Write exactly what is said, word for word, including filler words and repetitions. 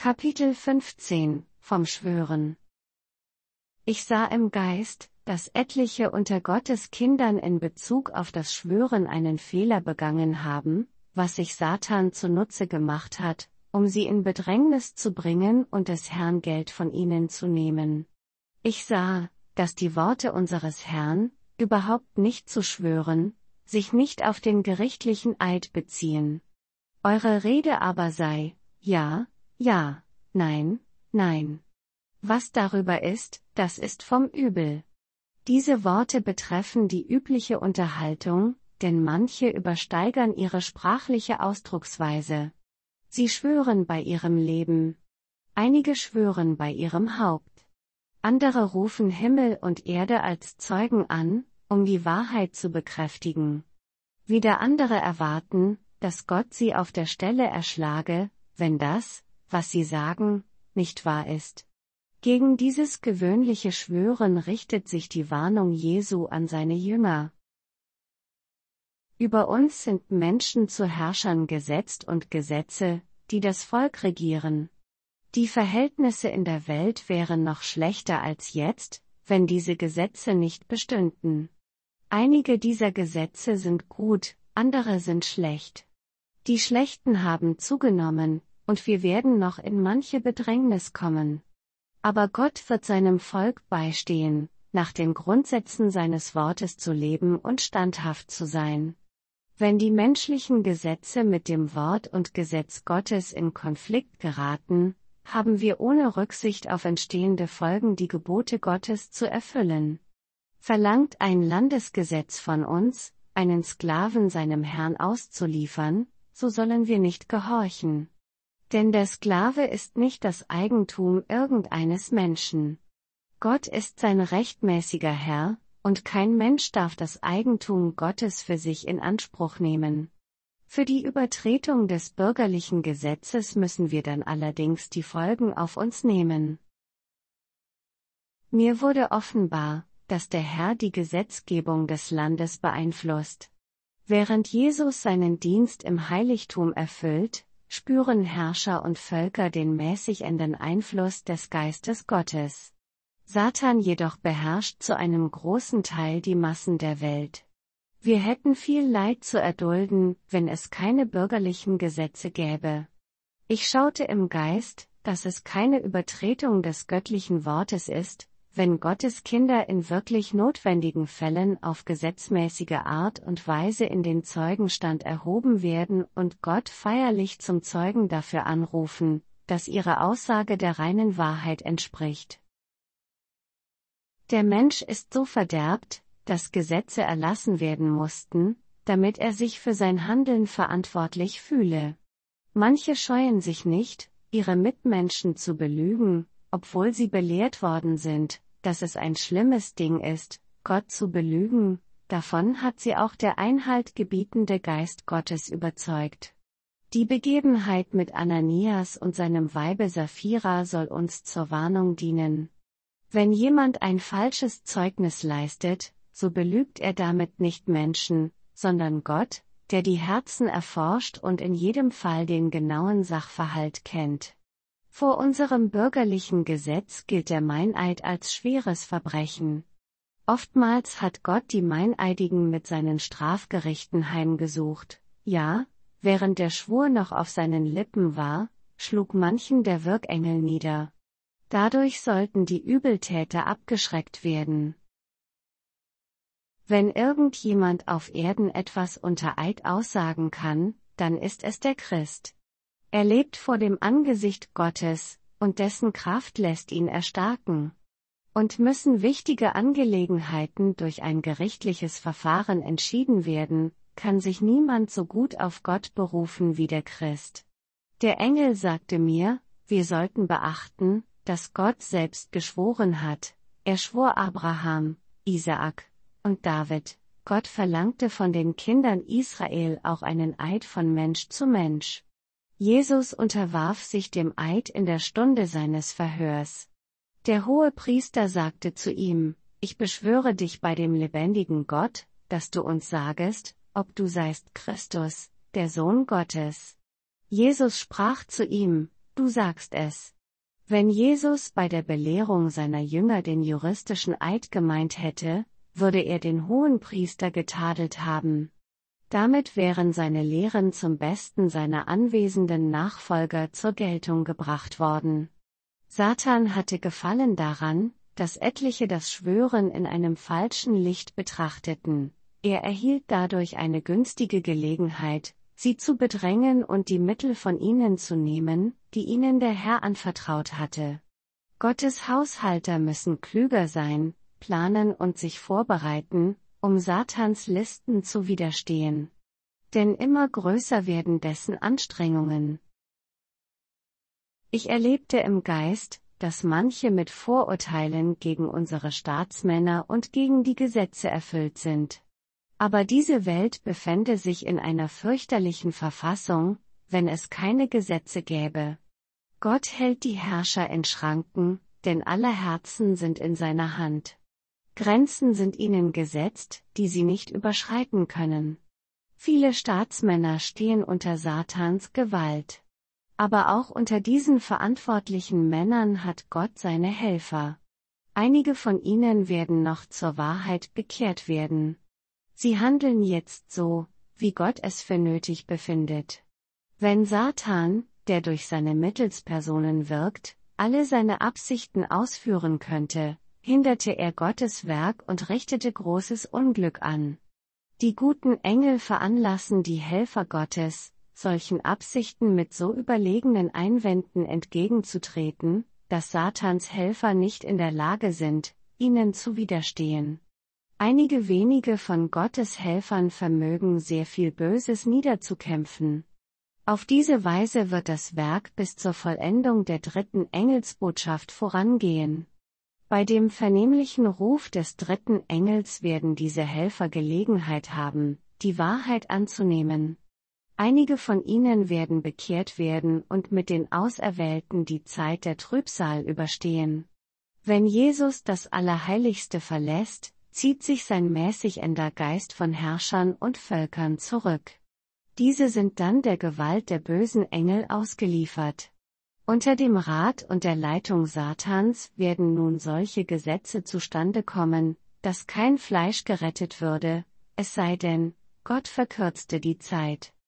Kapitel fünfzehn Vom Schwören. Ich sah im Geist, dass etliche unter Gottes Kindern in Bezug auf das Schwören einen Fehler begangen haben, was sich Satan zunutze gemacht hat, um sie in Bedrängnis zu bringen und des Herrn Geld von ihnen zu nehmen. Ich sah, dass die Worte unseres Herrn, überhaupt nicht zu schwören, sich nicht auf den gerichtlichen Eid beziehen. Eure Rede aber sei, ja, ja, nein, nein. Was darüber ist, das ist vom Übel. Diese Worte betreffen die übliche Unterhaltung, denn manche übersteigern ihre sprachliche Ausdrucksweise. Sie schwören bei ihrem Leben. Einige schwören bei ihrem Haupt. Andere rufen Himmel und Erde als Zeugen an, um die Wahrheit zu bekräftigen. Wieder andere erwarten, dass Gott sie auf der Stelle erschlage, wenn das, was sie sagen, nicht wahr ist. Gegen dieses gewöhnliche Schwören richtet sich die Warnung Jesu an seine Jünger. Über uns sind Menschen zu Herrschern gesetzt und Gesetze, die das Volk regieren. Die Verhältnisse in der Welt wären noch schlechter als jetzt, wenn diese Gesetze nicht bestünden. Einige dieser Gesetze sind gut, andere sind schlecht. Die Schlechten haben zugenommen, und wir werden noch in manche Bedrängnis kommen. Aber Gott wird seinem Volk beistehen, nach den Grundsätzen seines Wortes zu leben und standhaft zu sein. Wenn die menschlichen Gesetze mit dem Wort und Gesetz Gottes in Konflikt geraten, haben wir ohne Rücksicht auf entstehende Folgen die Gebote Gottes zu erfüllen. Verlangt ein Landesgesetz von uns, einen Sklaven seinem Herrn auszuliefern, so sollen wir nicht gehorchen. Denn der Sklave ist nicht das Eigentum irgendeines Menschen. Gott ist sein rechtmäßiger Herr, und kein Mensch darf das Eigentum Gottes für sich in Anspruch nehmen. Für die Übertretung des bürgerlichen Gesetzes müssen wir dann allerdings die Folgen auf uns nehmen. Mir wurde offenbar, dass der Herr die Gesetzgebung des Landes beeinflusst. Während Jesus seinen Dienst im Heiligtum erfüllt, spüren Herrscher und Völker den mäßig enden Einfluss des Geistes Gottes. Satan jedoch beherrscht zu einem großen Teil die Massen der Welt. Wir hätten viel Leid zu erdulden, wenn es keine bürgerlichen Gesetze gäbe. Ich schaute im Geist, dass es keine Übertretung des göttlichen Wortes ist, wenn Gottes Kinder in wirklich notwendigen Fällen auf gesetzmäßige Art und Weise in den Zeugenstand erhoben werden und Gott feierlich zum Zeugen dafür anrufen, dass ihre Aussage der reinen Wahrheit entspricht. Der Mensch ist so verderbt, dass Gesetze erlassen werden mussten, damit er sich für sein Handeln verantwortlich fühle. Manche scheuen sich nicht, ihre Mitmenschen zu belügen, obwohl sie belehrt worden sind, dass es ein schlimmes Ding ist, Gott zu belügen. Davon hat sie auch der Einhalt gebietende Geist Gottes überzeugt. Die Begebenheit mit Ananias und seinem Weibe Sapphira soll uns zur Warnung dienen. Wenn jemand ein falsches Zeugnis leistet, so belügt er damit nicht Menschen, sondern Gott, der die Herzen erforscht und in jedem Fall den genauen Sachverhalt kennt. Vor unserem bürgerlichen Gesetz gilt der Meineid als schweres Verbrechen. Oftmals hat Gott die Meineidigen mit seinen Strafgerichten heimgesucht. Ja, während der Schwur noch auf seinen Lippen war, schlug manchen der Wirkengel nieder. Dadurch sollten die Übeltäter abgeschreckt werden. Wenn irgendjemand auf Erden etwas unter Eid aussagen kann, dann ist es der Christ. Er lebt vor dem Angesicht Gottes, und dessen Kraft lässt ihn erstarken. Und müssen wichtige Angelegenheiten durch ein gerichtliches Verfahren entschieden werden, kann sich niemand so gut auf Gott berufen wie der Christ. Der Engel sagte mir, wir sollten beachten, dass Gott selbst geschworen hat. Er schwor Abraham, Isaak und David. Gott verlangte von den Kindern Israel auch einen Eid von Mensch zu Mensch. Jesus unterwarf sich dem Eid in der Stunde seines Verhörs. Der Hohepriester sagte zu ihm, ich beschwöre dich bei dem lebendigen Gott, dass du uns sagest, ob du seist Christus, der Sohn Gottes. Jesus sprach zu ihm, du sagst es. Wenn Jesus bei der Belehrung seiner Jünger den juristischen Eid gemeint hätte, würde er den Hohenpriester getadelt haben. Damit wären seine Lehren zum Besten seiner anwesenden Nachfolger zur Geltung gebracht worden. Satan hatte Gefallen daran, dass etliche das Schwören in einem falschen Licht betrachteten. Er erhielt dadurch eine günstige Gelegenheit, sie zu bedrängen und die Mittel von ihnen zu nehmen, die ihnen der Herr anvertraut hatte. Gottes Haushalter müssen klüger sein, planen und sich vorbereiten, um Satans Listen zu widerstehen. Denn immer größer werden dessen Anstrengungen. Ich erlebte im Geist, dass manche mit Vorurteilen gegen unsere Staatsmänner und gegen die Gesetze erfüllt sind. Aber diese Welt befände sich in einer fürchterlichen Verfassung, wenn es keine Gesetze gäbe. Gott hält die Herrscher in Schranken, denn alle Herzen sind in seiner Hand. Grenzen sind ihnen gesetzt, die sie nicht überschreiten können. Viele Staatsmänner stehen unter Satans Gewalt. Aber auch unter diesen verantwortlichen Männern hat Gott seine Helfer. Einige von ihnen werden noch zur Wahrheit bekehrt werden. Sie handeln jetzt so, wie Gott es für nötig befindet. Wenn Satan, der durch seine Mittelspersonen wirkt, alle seine Absichten ausführen könnte, hinderte er Gottes Werk und richtete großes Unglück an. Die guten Engel veranlassen die Helfer Gottes, solchen Absichten mit so überlegenen Einwänden entgegenzutreten, dass Satans Helfer nicht in der Lage sind, ihnen zu widerstehen. Einige wenige von Gottes Helfern vermögen sehr viel Böses niederzukämpfen. Auf diese Weise wird das Werk bis zur Vollendung der dritten Engelsbotschaft vorangehen. Bei dem vernehmlichen Ruf des dritten Engels werden diese Helfer Gelegenheit haben, die Wahrheit anzunehmen. Einige von ihnen werden bekehrt werden und mit den Auserwählten die Zeit der Trübsal überstehen. Wenn Jesus das Allerheiligste verlässt, zieht sich sein mäßigender Geist von Herrschern und Völkern zurück. Diese sind dann der Gewalt der bösen Engel ausgeliefert. Unter dem Rat und der Leitung Satans werden nun solche Gesetze zustande kommen, dass kein Fleisch gerettet würde, es sei denn, Gott verkürzte die Zeit.